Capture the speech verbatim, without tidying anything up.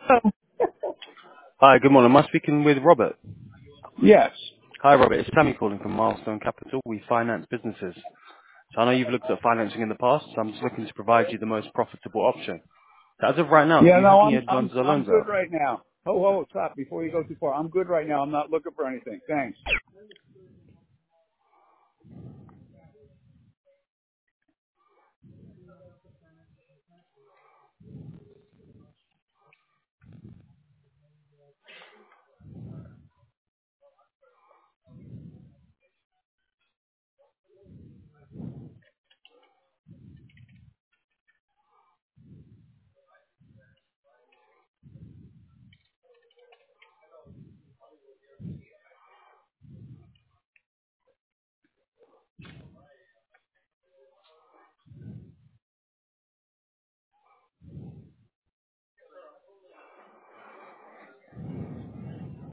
Oh, Hi, good morning. Am I speaking with Robert? yes. Hi, Robert. It's Sammy calling from Milestone Capital. We finance businesses. So I know you've looked at financing in the past, so I'm just looking to provide you the most profitable option. So as of right now, do Yeah, you have no, any I'm I'm advances or I'm loans good out? right now. Ho ho, stop before you go too far. I'm good right now. I'm not looking for anything. Thanks.